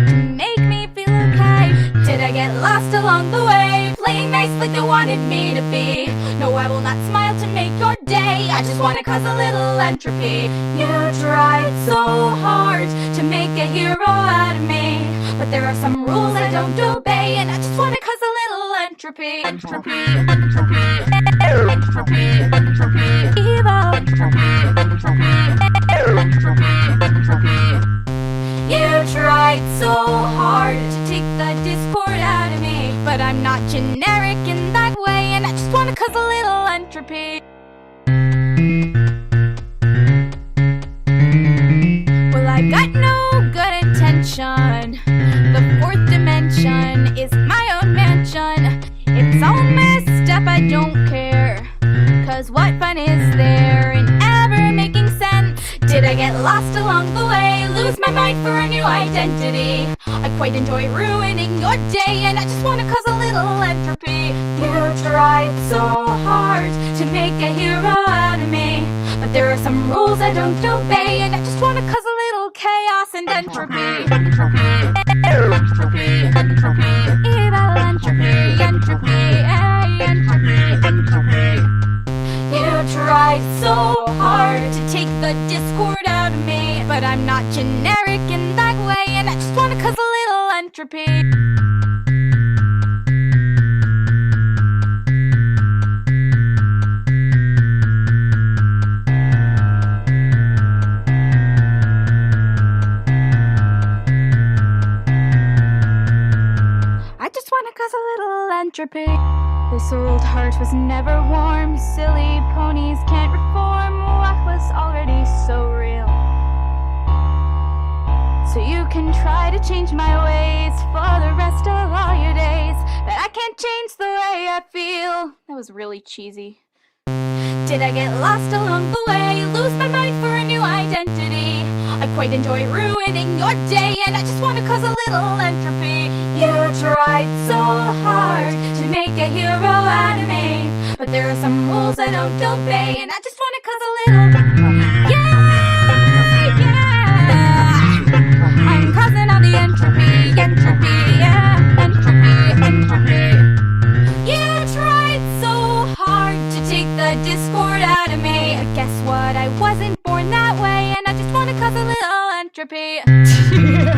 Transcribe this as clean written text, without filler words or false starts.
to make me feel okay. Did I get lost along the way, playing nice like they wanted me to be? No, I will not smile to make your day, I just wanna cause a little entropy. You tried so hard to make a hero out of me, but there are some rules I don't obey, and I just wanna cause a little entropy. Entropy, entropy, entropy, entropy, evil. Entropy, entropy, entropy, entropy. You tried so hard to take the discord out of me, but I'm not generic in that way, and I just wanna cause a little entropy. Well, I got no good intention. The fourth dimension is my own mansion. It's all messed up, I don't care, cause what fun is there in ever making sense? Did I get lost along the way, lose my mind for a new identity? I quite enjoy ruining your day, and I just wanna cause a little entropy. You tried so hard to make a hero out of me, but there are some rules I don't obey, and I just wanna cause a little chaos and entropy. Entropy, entropy, entropy, evil entropy, entropy, entropy, entropy. You tried so hard to take the discord out of me, but I'm not generic in that way, and I just wanna cause a little entropy. I just wanna cause a little entropy. This old heart was never warm. Silly ponies can't reform what was already so real. So you can try to change my ways for the rest of all your days, but I can't change the way I feel. That was really cheesy. Did I get lost along the way, lose my mind for a new identity? I quite enjoy ruining your day, and I just wanna cause a little entropy. You tried so hard to make a hero out of me, but there are some rules I don't obey, and I just wanna cause a little. Yeah, yeah. I'm causing all the entropy, entropy, yeah, entropy, entropy. You tried so hard to take the discord out of me. Guess what? I wasn't born that way, and I just wanna cause a little entropy.